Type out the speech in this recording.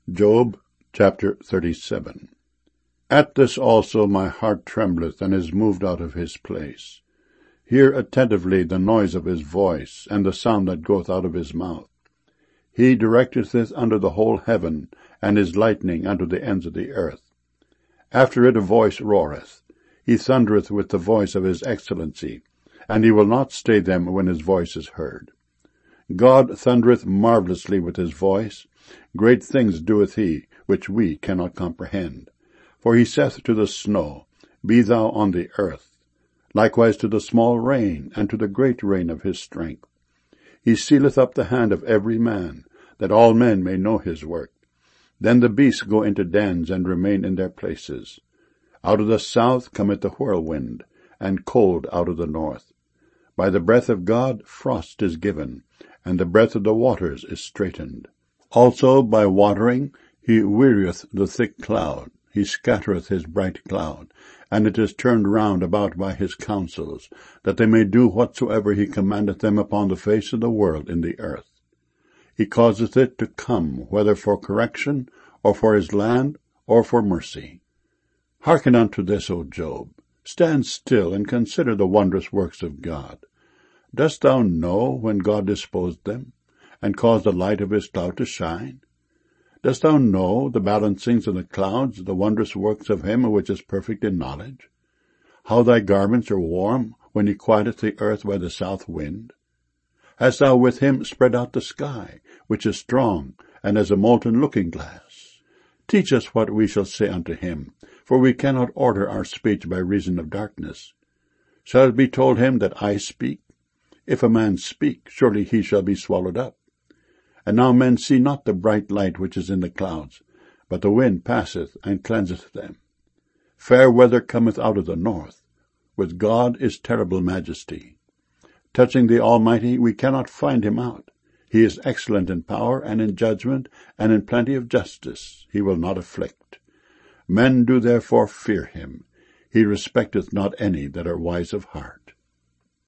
Job chapter 37. At this also my heart trembleth, and is moved out of his place. Hear attentively the noise of his voice, and the sound that goeth out of his mouth. He directeth it under the whole heaven, and his lightning unto the ends of the earth. After it a voice roareth. He thundereth with the voice of his excellency, and he will not stay them when his voice is heard. God thundereth marvellously with his voice. Great things doeth he, which we cannot comprehend. For he saith to the snow, Be thou on the earth; likewise to the small rain, and to the great rain of his strength. He sealeth up the hand of every man, that all men may know his work. Then the beasts go into dens, and remain in their places. Out of the south cometh the whirlwind, and cold out of the north. By the breath of God frost is given, and the breath of the waters is straitened. Also by watering he wearieth the thick cloud. He scattereth his bright cloud, and it is turned round about by his counsels, that they may do whatsoever he commandeth them upon the face of the world in the earth. He causeth it to come, whether for correction, or for his land, or for mercy. Hearken unto this, O Job. Stand still, and consider the wondrous works of God. Dost thou know when God disposed them, and caused the light of his cloud to shine? Dost thou know the balancings of the clouds, the wondrous works of him which is perfect in knowledge? How thy garments are warm, when he quieteth the earth by the south wind? Hast thou with him spread out the sky, which is strong, and as a molten looking-glass? Teach us what we shall say unto him, for we cannot order our speech by reason of darkness. Shall it be told him that I speak? If a man speak, surely he shall be swallowed up. And now men see not the bright light which is in the clouds, but the wind passeth and cleanseth them. Fair weather cometh out of the north. With God is terrible majesty. Touching the Almighty, we cannot find him out. He is excellent in power and in judgment, and in plenty of justice. He will not afflict. Men do therefore fear him. He respecteth not any that are wise of heart.